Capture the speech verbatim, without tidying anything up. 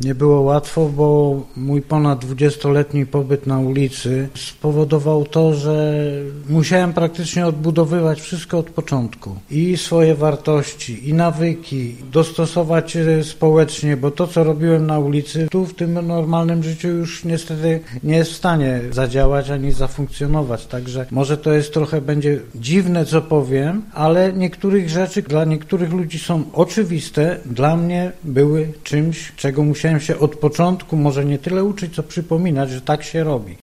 Nie było łatwo, bo mój ponad dwudziestoletni pobyt na ulicy spowodował to, że musiałem praktycznie odbudowywać wszystko od początku. I swoje wartości, i nawyki, dostosować się społecznie, bo to, co robiłem na ulicy, tu w tym normalnym życiu już niestety nie jest w stanie zadziałać ani zafunkcjonować. Także może to jest trochę, będzie dziwne, co powiem, ale niektórych rzeczy dla niektórych ludzi są oczywiste, dla mnie były czymś, czego musiałem się od początku może nie tyle uczyć, co przypominać, że tak się robi.